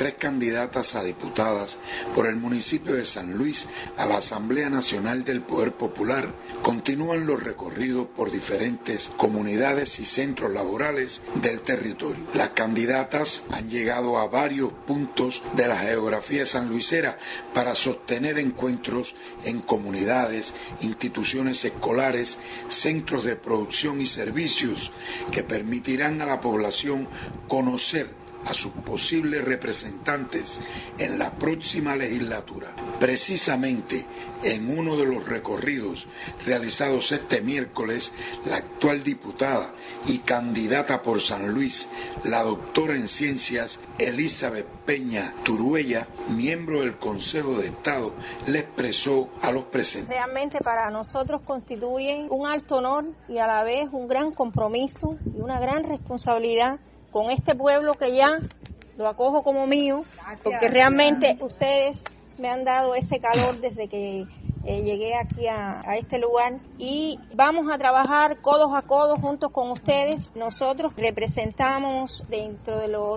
3 candidatas a diputadas por el municipio de San Luis a la Asamblea Nacional del Poder Popular, continúan los recorridos por diferentes comunidades y centros laborales del territorio. Las candidatas han llegado a varios puntos de la geografía sanluisera para sostener encuentros en comunidades, instituciones escolares, centros de producción y servicios que permitirán a la población conocer a sus posibles representantes en la próxima legislatura. Precisamente en uno de los recorridos realizados este miércoles, la actual diputada y candidata por San Luis, la doctora en ciencias Elizabeth Peña Turuella, miembro del Consejo de Estado, le expresó a los presentes. Realmente para nosotros constituye un alto honor y a la vez un gran compromiso y una gran responsabilidad con este pueblo que ya lo acojo como mío, porque realmente ustedes me han dado ese calor desde que llegué aquí a este lugar y vamos a trabajar codos a codos juntos con ustedes. Nosotros representamos dentro de los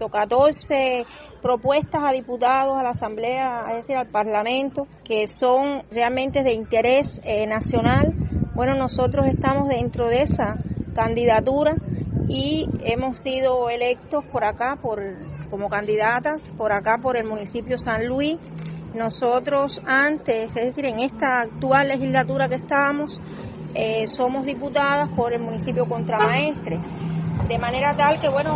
114 propuestas a diputados a la Asamblea, es decir, al Parlamento, que son realmente de interés nacional. Bueno, nosotros estamos dentro de esa candidatura y hemos sido electos por acá como candidatas, por acá por el municipio San Luis. Nosotros antes, es decir, en esta actual legislatura que estamos, somos diputadas por el municipio Contramaestre, de manera tal que, bueno,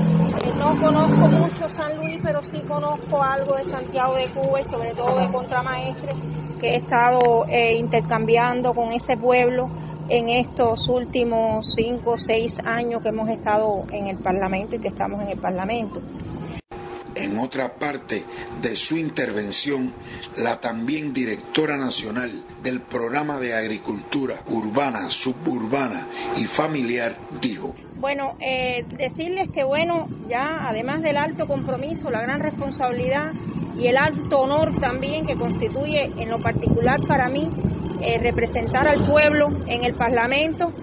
no conozco mucho San Luis, pero sí conozco algo de Santiago de Cuba y sobre todo de Contramaestre, que he estado intercambiando con ese pueblo en estos últimos 5 o 6 años que hemos estado en el Parlamento y que estamos en el Parlamento. En otra parte de su intervención, la también directora nacional del Programa de Agricultura Urbana, Suburbana y Familiar dijo: Bueno, decirles que bueno, ya además del alto compromiso, la gran responsabilidad y el alto honor también que constituye en lo particular para mí representar al pueblo en el Parlamento,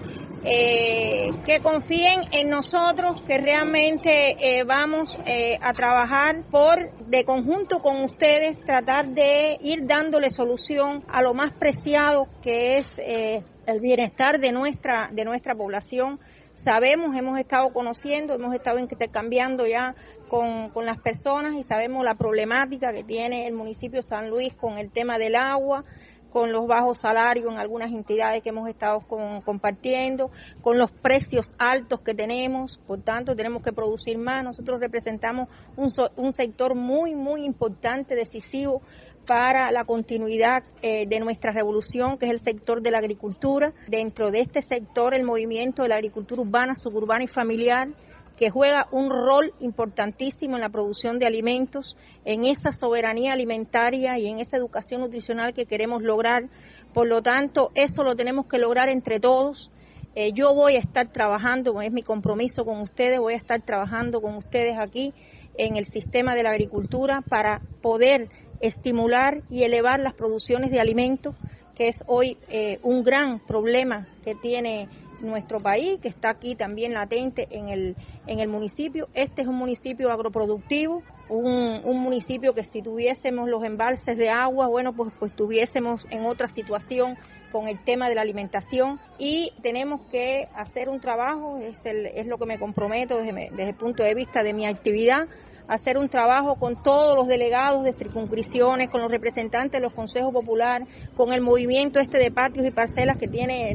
que confíen en nosotros, que realmente vamos a trabajar de conjunto con ustedes, tratar de ir dándole solución a lo más preciado que es el bienestar de nuestra población. Sabemos, hemos estado conociendo, hemos estado intercambiando ya con las personas y sabemos la problemática que tiene el municipio de San Luis con el tema del agua, con los bajos salarios en algunas entidades que hemos estado compartiendo, con los precios altos que tenemos, por tanto tenemos que producir más. Nosotros representamos un sector muy, muy importante, decisivo para la continuidad de nuestra revolución, que es el sector de la agricultura. Dentro de este sector, el movimiento de la agricultura urbana, suburbana y familiar, que juega un rol importantísimo en la producción de alimentos, en esa soberanía alimentaria y en esa educación nutricional que queremos lograr. Por lo tanto, eso lo tenemos que lograr entre todos. Yo voy a estar trabajando, es mi compromiso con ustedes, voy a estar trabajando con ustedes aquí en el sistema de la agricultura para poder estimular y elevar las producciones de alimentos, que es hoy un gran problema que tiene nuestro país, que está aquí también latente en el municipio. Este es un municipio agroproductivo, un municipio que si tuviésemos los embalses de agua, bueno, pues estuviésemos en otra situación con el tema de la alimentación y tenemos que hacer un trabajo, es lo que me comprometo desde el punto de vista de mi actividad, hacer un trabajo con todos los delegados de circunscripciones, con los representantes de los consejos populares, con el movimiento de patios y parcelas que tiene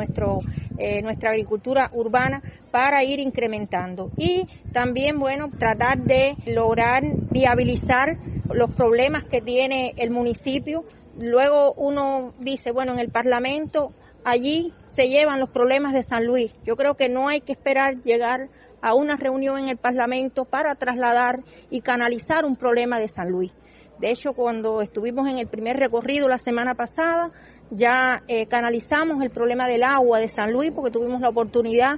nuestra agricultura urbana para ir incrementando. Y también, bueno, tratar de lograr viabilizar los problemas que tiene el municipio. Luego uno dice, bueno, en el Parlamento, allí se llevan los problemas de San Luis. Yo creo que no hay que esperar llegar a una reunión en el Parlamento para trasladar y canalizar un problema de San Luis. De hecho, cuando estuvimos en el primer recorrido la semana pasada, ya canalizamos el problema del agua de San Luis porque tuvimos la oportunidad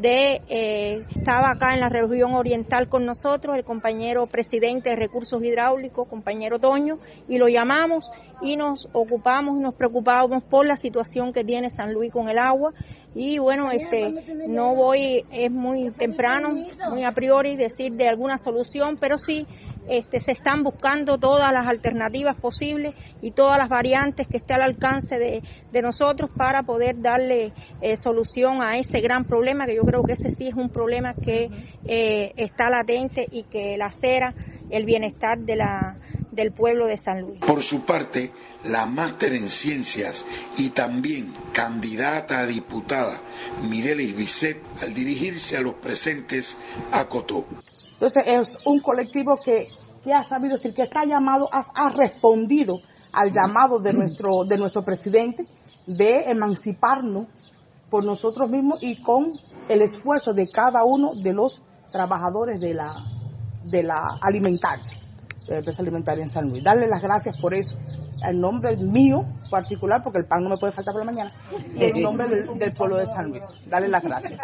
estaba acá en la región oriental con nosotros el compañero presidente de Recursos Hidráulicos, compañero Toño, y lo llamamos y nos ocupamos y nos preocupábamos por la situación que tiene San Luis con el agua. Y bueno, es muy temprano, muy a priori decir de alguna solución, pero sí se están buscando todas las alternativas posibles y todas las variantes que esté al alcance de nosotros para poder darle solución a ese gran problema, que yo creo que ese sí es un problema que está latente y que lacera el bienestar del pueblo de San Luis. Por su parte, la máster en ciencias y también candidata a diputada Mirelis Bisset, al dirigirse a los presentes, acotó. Entonces es un colectivo que ha sabido decir, que está llamado, ha respondido al llamado de nuestro presidente de emanciparnos por nosotros mismos y con el esfuerzo de cada uno de los trabajadores de la alimentaria, de la empresa alimentaria en San Luis. Darle las gracias por eso, en nombre mío particular, porque el pan no me puede faltar por la mañana, y en nombre del pueblo de San Luis. Darle las gracias.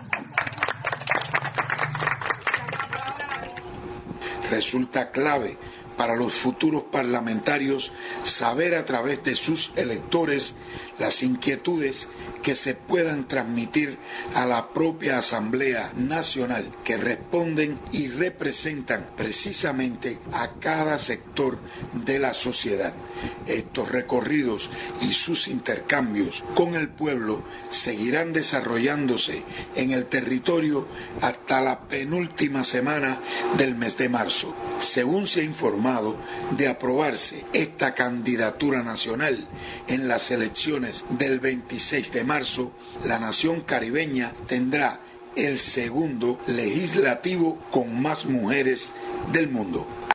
Resulta clave para los futuros parlamentarios saber a través de sus electores las inquietudes que se puedan transmitir a la propia Asamblea Nacional, que responden y representan precisamente a cada sector de la sociedad. Estos recorridos y sus intercambios con el pueblo seguirán desarrollándose en el territorio hasta la penúltima semana del mes de marzo. Según se ha informado, de aprobarse esta candidatura nacional en las elecciones del 26 de marzo, la nación caribeña tendrá el segundo legislativo con más mujeres del mundo.